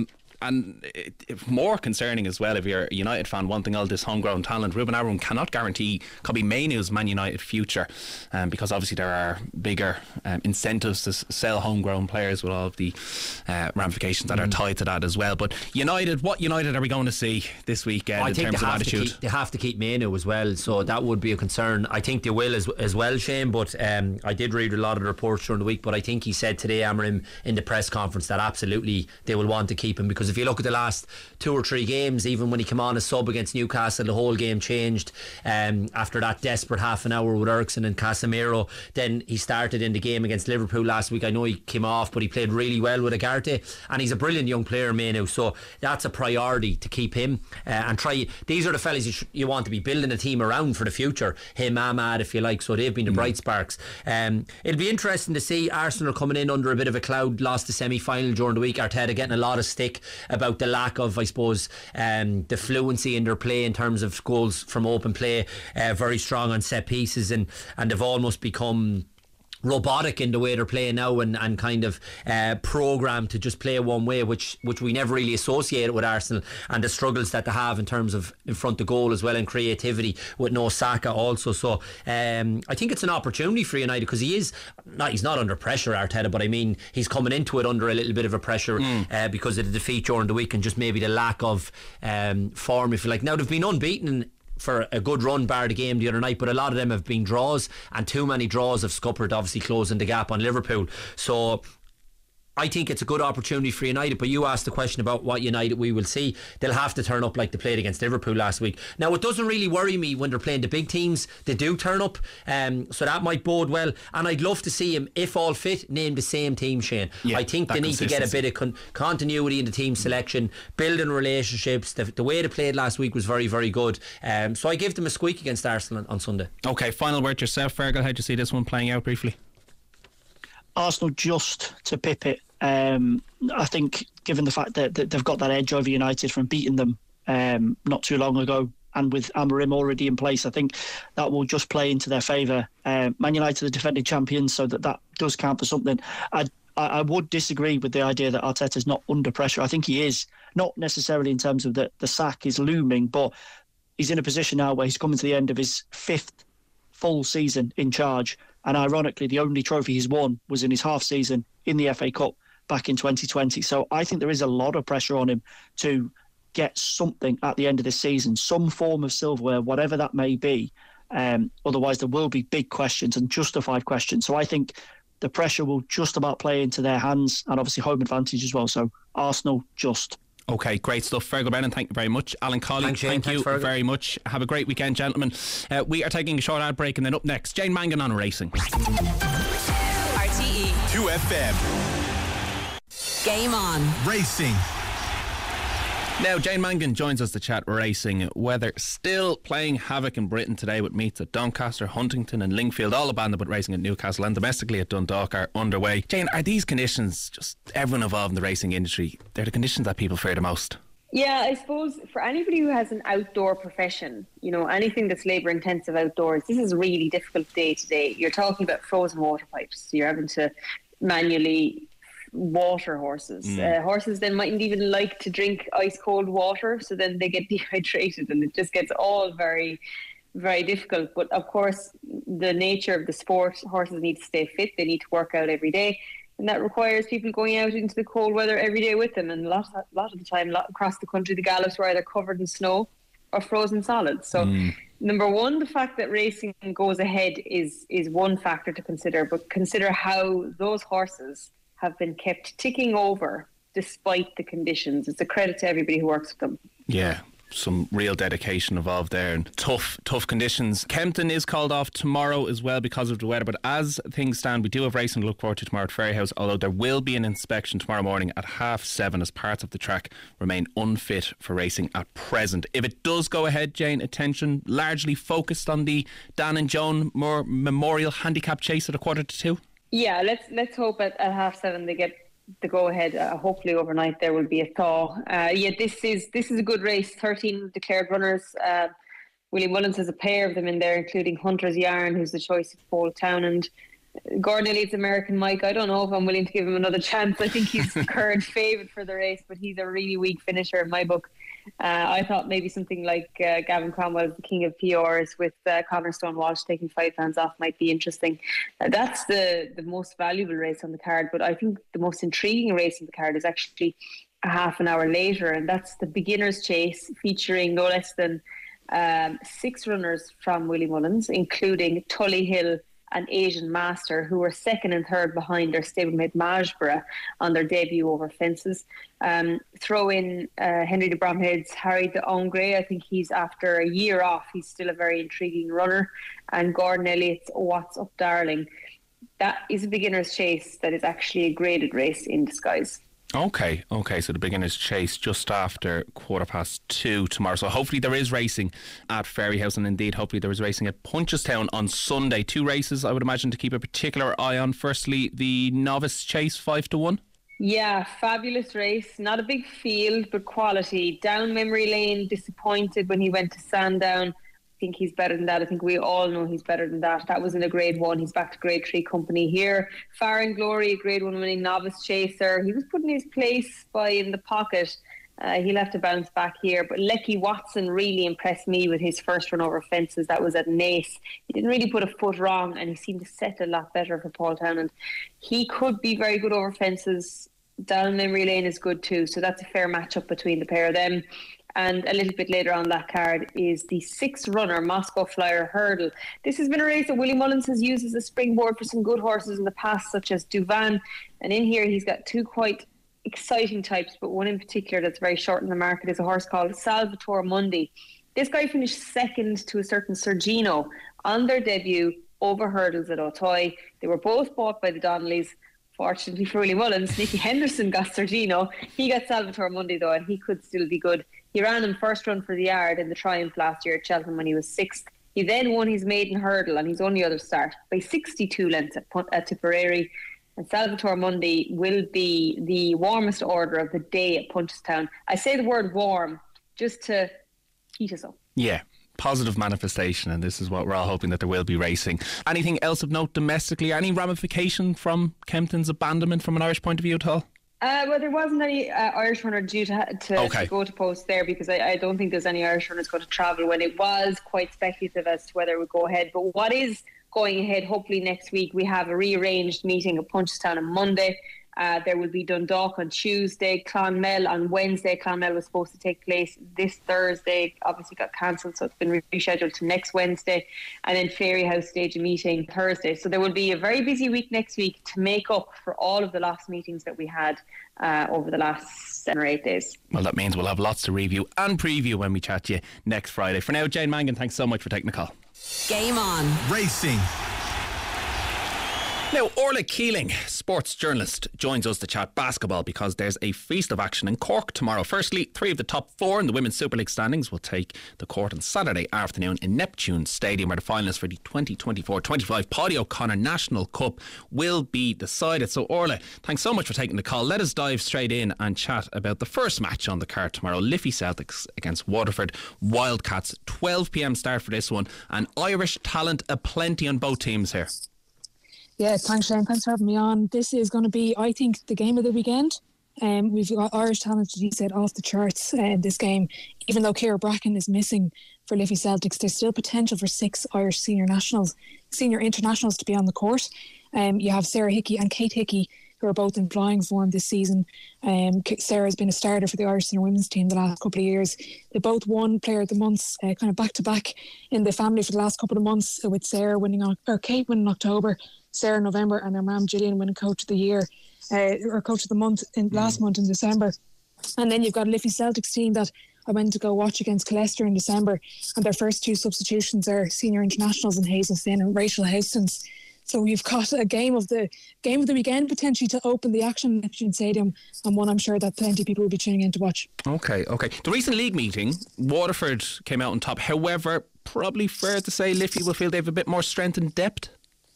And more concerning as well, if you're a United fan wanting all this homegrown talent, Ruben Amorim cannot guarantee Kobbie Mainoo's Man United future, because obviously there are bigger incentives to sell homegrown players, with all of the ramifications that are tied to that as well. But United, what United are we going to see this weekend in terms of attitude? They have to keep Mainoo as well, so that would be a concern. I think they will as well, Shane, but I did read a lot of the reports during the week, but I think he said today, Amorim, in the press conference, that absolutely they will want to keep him, because if you look at the last 2 or 3 games, even when he came on as sub against Newcastle, the whole game changed after that desperate half an hour with Eriksen and Casemiro. Then he started in the game against Liverpool last week. I know he came off, but he played really well with Ugarte, and he's a brilliant young player, Mainoo, so that's a priority to keep him and try. These are the fellas you want to be building a team around for the future, him, Ahmad, if you like, so they've been the bright sparks. It'll be interesting to see Arsenal coming in under a bit of a cloud. Lost the semi-final during the week. Arteta getting a lot of stick about the lack of, I suppose, the fluency in their play in terms of goals from open play, very strong on set pieces, and they've almost become robotic in the way they're playing now, and kind of programmed to just play one way, which we never really associated with Arsenal, and the struggles that they have in terms of in front of goal as well, and creativity with no Saka also. So I think it's an opportunity for United, because he's not under pressure, Arteta, but I mean he's coming into it under a little bit of a pressure because of the defeat during the week, and just maybe the lack of form, if you like. Now they've been unbeaten for a good run, bar the game the other night, but a lot of them have been draws, and too many draws have scuppered, obviously closing the gap on Liverpool. So I think it's a good opportunity for United. But you asked the question about what United we will see. They'll have to turn up like they played against Liverpool last week. Now it doesn't really worry me when they're playing the big teams. They do turn up, so that might bode well, and I'd love to see him, if all fit, name the same team, Shane. I think they need to get a bit of continuity in the team selection, building relationships. The way they played last week was very, very good, so I give them a squeak against Arsenal on Sunday. Okay, final word yourself, Fergal. How do you see this one playing out briefly? Arsenal just to pip it. I think, given the fact that they've got that edge over United from beating them not too long ago, and with Amorim already in place, I think that will just play into their favour. Man United are defending champions, so that does count for something. I would disagree with the idea that Arteta's not under pressure. I think he is, not necessarily in terms of the sack is looming, but he's in a position now where he's coming to the end of his 5th full season in charge, and ironically the only trophy he's won was in his half season in the FA Cup back in 2020. So I think there is a lot of pressure on him to get something at the end of this season, some form of silverware, whatever that may be. Otherwise there will be big questions, and justified questions. So I think the pressure will just about play into their hands, and obviously home advantage as well. So Arsenal just. Okay, great stuff. Fergal Brennan, thank you very much. Alan Colley, Thanks, Shane. thank you Thanks, Fergal. very much. Have a great weekend, gentlemen. We are taking a short ad break, and then up next, Jane Mangan on racing. RTE 2FM Game On. Racing. Now, Jane Mangan joins us to chat racing. Weather still playing havoc in Britain today with meets at Doncaster, Huntington and Lingfield. All abandoned, but racing at Newcastle and domestically at Dundalk are underway. Jane, are these conditions, just everyone involved in the racing industry, they're the conditions that people fear the most? Yeah, I suppose for anybody who has an outdoor profession, you know, anything that's labour intensive outdoors, this is really difficult day to day. You're talking about frozen water pipes. So you're having to manually water horses. Horses then mightn't even like to drink ice cold water, so then they get dehydrated, and it just gets all very, very difficult. But of course, the nature of the sport, horses need to stay fit, they need to work out every day, and that requires people going out into the cold weather every day with them. And a lot of the time across the country, the gallops were either covered in snow or frozen solid. So number one, the fact that racing goes ahead is one factor to consider, but consider how those horses have been kept ticking over despite the conditions. It's a credit to everybody who works with them. Yeah, some real dedication involved there, and tough conditions. Kempton is called off tomorrow as well because of the weather, but as things stand, we do have racing to look forward to tomorrow at Ferryhouse, although there will be an inspection tomorrow morning at 7:30 as parts of the track remain unfit for racing at present. If it does go ahead, Jane, attention largely focused on the Dan and Joan Moore Memorial Handicap Chase at 1:45. Yeah, let's hope at 7:30 they get the go ahead. Hopefully overnight there will be a thaw. This is a good race. 13 declared runners. Willie Mullins has a pair of them in there, including Hunter's Yarn, who's the choice of Paul Townend. Gordon Elliott's American Mike. I don't know if I'm willing to give him another chance. I think he's the current favourite for the race, but he's a really weak finisher in my book. I thought maybe something like Gavin Cromwell, the king of PRs, with Conor Stone Walsh taking 5 pounds off might be interesting. That's the most valuable race on the card, but I think the most intriguing race on the card is actually a half an hour later, and that's the Beginner's Chase, featuring no less than 6 runners from Willie Mullins, including Tully Hill and Asian Master, who were second and third behind their stablemate Majborough on their debut over fences. Throw in Henry de Bromhead's Harry de Ongre. I think he's, after a year off, he's still a very intriguing runner. And Gordon Elliott's What's Up Darling. That is a Beginner's Chase that is actually a graded race in disguise. Okay, so the Beginner's Chase just after 2:15 tomorrow. So hopefully there is racing at Ferryhouse, and indeed hopefully there is racing at Punchestown on Sunday. 2 races I would imagine to keep a particular eye on. Firstly, the Novice Chase 5-1. Yeah, fabulous race. Not a big field, but quality. Down memory lane, disappointed when he went to Sandown. I think he's better than that. I think we all know he's better than that. That was in a Grade 1. He's back to Grade 3 company here. Far and Glory, a Grade 1 winning novice chaser. He was putting his place by in the pocket. He'll have to bounce back here. But Lecky Watson really impressed me with his first run over fences. That was at Naas. He didn't really put a foot wrong, and he seemed to set a lot better for Paul Townend. He could be very good over fences. Down memory lane is good too. So that's a fair matchup between the pair of them. And a little bit later on that card is the 6th runner, Moscow Flyer Hurdle. This has been a race that Willie Mullins has used as a springboard for some good horses in the past, such as Duvan. And in here, he's got 2 quite exciting types, but one in particular that's very short in the market is a horse called Salvatore Mundi. This guy finished second to a certain Sergino on their debut over hurdles at Auteuil. They were both bought by the Donnellys. Fortunately for Willie Mullins, Nicky Henderson got Sergino. He got Salvatore Mundi though, and he could still be good. He ran him first run for the yard in the Triumph last year at Cheltenham when he was 6th. He then won his maiden hurdle on his only other start by 62 lengths at Tipperary. And Salvatore Mundi will be the warmest order of the day at Punchestown. I say the word warm just to heat us up. Yeah. Positive manifestation, and this is what we're all hoping, that there will be racing. Anything else of note domestically? Any ramification from Kempton's abandonment from an Irish point of view at all? Well, there wasn't any Irish runner due to go to post there, because I don't think there's any Irish runners going to travel, when it was quite speculative as to whether it would go ahead. But what is going ahead, hopefully next week, we have a rearranged meeting at Punchestown on Monday. There will be Dundalk on Tuesday, Clonmel on Wednesday. Clonmel was supposed to take place this Thursday, obviously got cancelled, so it's been rescheduled to next Wednesday. And then Fairyhouse stage a meeting Thursday. So there will be a very busy week next week to make up for all of the lost meetings that we had over the last 7 or 8 days. Well, that means we'll have lots to review and preview when we chat to you next Friday. For now, Jane Mangan, thanks so much for taking the call. Game on. Racing. Now, Orla Keeling, sports journalist, joins us to chat basketball because there's a feast of action in Cork tomorrow. Firstly, 3 of the top 4 in the Women's Super League standings will take the court on Saturday afternoon in Neptune Stadium, where the finalists for the 2024-25 Paddy O'Connor National Cup will be decided. So, Orla, thanks so much for taking the call. Let us dive straight in and chat about the first match on the card tomorrow. Liffey Celtics against Waterford Wildcats. 12 p.m. start for this one, and Irish talent aplenty on both teams here. Yeah, thanks Shane, thanks for having me on. This is going to be, I think, the game of the weekend. We've got Irish talent, as you said, off the charts in this game. Even though Ciara Bracken is missing for Liffey Celtics, there's still potential for 6 Irish senior internationals to be on the court. You have Sarah Hickey and Kate Hickey, who are both in flying form this season. Sarah's been a starter for the Irish senior women's team the last couple of years. They both won Player of the Month kind of back to back in the family for the last couple of months, with Sarah winning Kate winning October, Sarah in November, and their mum Gillian winning Coach of the Year or Coach of the Month last month in December. And then you've got a Liffey Celtics team that I went to go watch against Colester in December, and their first 2 substitutions are senior internationals in Hazel Finn and Rachel Houstons. So we've got a game of the weekend potentially to open the action in Neptune Stadium, and one I'm sure that plenty of people will be tuning in to watch. Okay. The recent league meeting, Waterford came out on top. However, probably fair to say Liffey will feel they have a bit more strength and depth.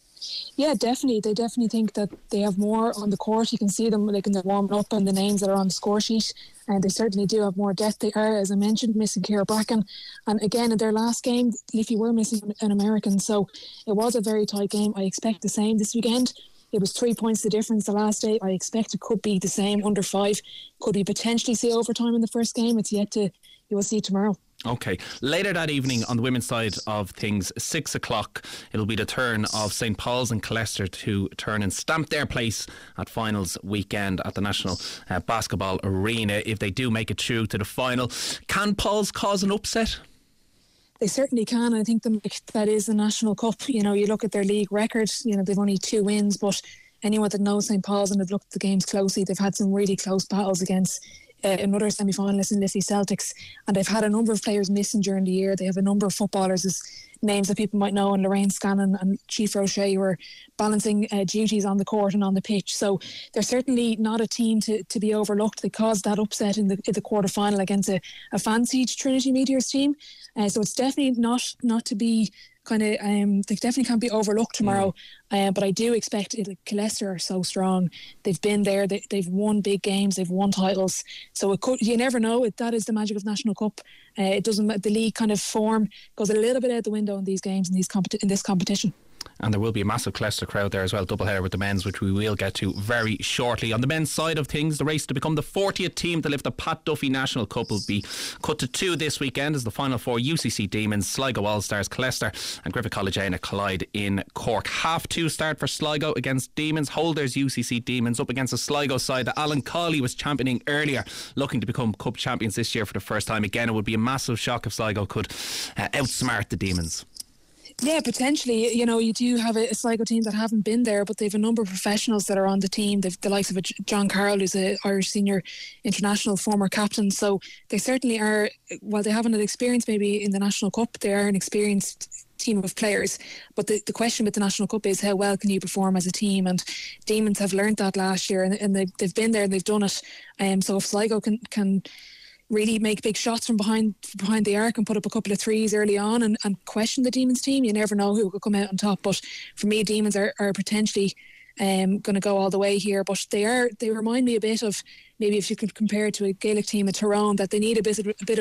Yeah, definitely. They definitely think that they have more on the court. You can see them like in the warming up and the names that are on the score sheet, and they certainly do have more depth. They are, as I mentioned, missing Ciara Bracken, and again in their last game, Liffey were missing an American, so it was a very tight game. I expect the same this weekend. It was 3 points the difference the last day. I expect it could be the same, under 5. Could we potentially see overtime in the first game? It's yet to. You will see tomorrow. Okay. Later that evening on the women's side of things, 6 o'clock, it'll be the turn of St. Paul's and Colester to turn and stamp their place at finals weekend at the National Basketball Arena if they do make it through to the final. Can Paul's cause an upset? They certainly can. I think that is the National Cup. You know, you look at their league record, you know, they've only 2 wins, but anyone that knows St. Paul's and have looked at the games closely, they've had some really close battles against another semi-finalist in Liffey Celtics, and they've had a number of players missing during the year. They have a number of footballers as names that people might know, and Lorraine Scanlon and Chief Roche, who are balancing duties on the court and on the pitch. So they're certainly not a team to be overlooked. They caused that upset in the quarter-final against a fancied Trinity Meteors team. So it's definitely not to be kind of they definitely can't be overlooked tomorrow. But I do expect it. Colester are so strong. They've been there. They've won big games. They've won titles. So it could. You never know. That is the magic of National Cup. It doesn't. The league kind of form goes a little bit out the window in these games in this competition. And there will be a massive Colester crowd there as well, double header with the men's, which we will get to very shortly. On the men's side of things, the race to become the 40th team to lift the Pat Duffy National Cup will be cut to 2 this weekend as the final 4 UCC Demons, Sligo All-Stars, Colester and Griffith College Aina collide in Cork. 2:30 start for Sligo against Demons. Holders UCC Demons up against a Sligo side that Alan Cawley was championing earlier, looking to become Cup champions this year for the first time. Again, it would be a massive shock if Sligo could outsmart the Demons. Yeah, potentially. You know, you do have a Sligo team that haven't been there, but they've a number of professionals that are on the team. They've the likes of John Carroll, who's an Irish senior international former captain. So they certainly are, while they haven't had experience maybe in the National Cup, they are an experienced team of players. But the question with the National Cup is how well can you perform as a team, and Demons have learned that last year, and they've been there and they've done it. So if Sligo can really make big shots from behind the arc and put up a couple of threes early on and question the Demons team, you never know who will come out on top. But for me, Demons are potentially going to go all the way here. But they remind me a bit of, maybe if you could compare it to a Gaelic team at Tyrone, that they need a bit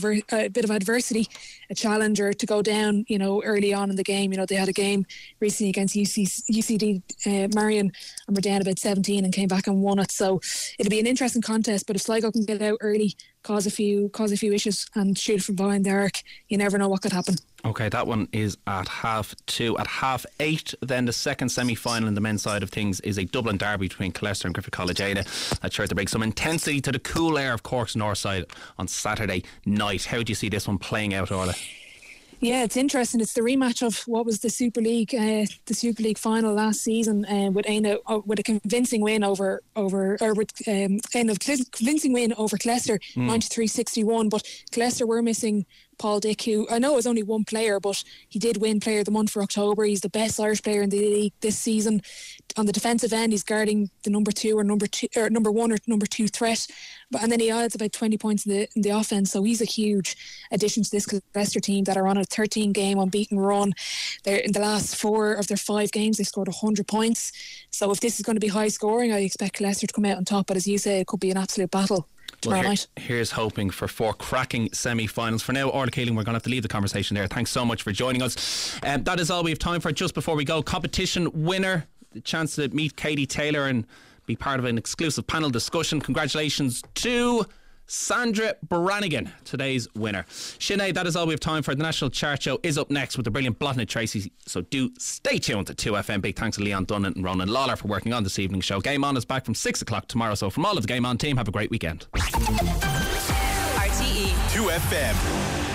of adversity, a challenger to go down, you know, early on in the game. You know, they had a game recently against UCD Marion and were down about 17 and came back and won it. So it'll be an interesting contest. But if Sligo can get out early cause a few issues and shoot from behind the arc. You never know what could happen. Okay, that one is at 2:30. At 8:30, then the second semi-final in the men's side of things is a Dublin derby between Leicester and Griffith College Ada. That's sure to bring some intensity to the cool air of Cork's north side on Saturday night. How do you see this one playing out, Orla? Yeah, it's interesting. It's the rematch of what was the Super League final last season, with Aina with a convincing win over convincing win over Leicester, 93-61. But Leicester were missing Paul Dick, who I know was only one player, but he did win Player of the Month for October. He's the best Irish player in the league this season. On the defensive end, he's guarding the number one or number two threat. And then he adds about 20 points in the offense, so he's a huge addition to this Leicester team that are on a 13-game unbeaten run. They're in the last 4 of their 5 games, they scored 100 points. So if this is going to be high scoring, I expect Leicester to come out on top. But as you say, it could be an absolute battle tomorrow night. Here's hoping for 4 cracking semi-finals. For now, Orla Keeling, we're going to have to leave the conversation there. Thanks so much for joining us. That is all we have time for. Just before we go, competition winner, the chance to meet Katie Taylor and be part of an exclusive panel discussion. Congratulations to Sandra Brannigan, today's winner. Sinead, that is all we have time for. The National Chart Show is up next with the brilliant Blotton Tracy, so do stay tuned to 2FM. Big thanks to Leon Dunnan and Ronan Lawler for working on this evening's show. Game On is back from 6 o'clock tomorrow, so from all of the Game On team, have a great weekend. RTE 2FM.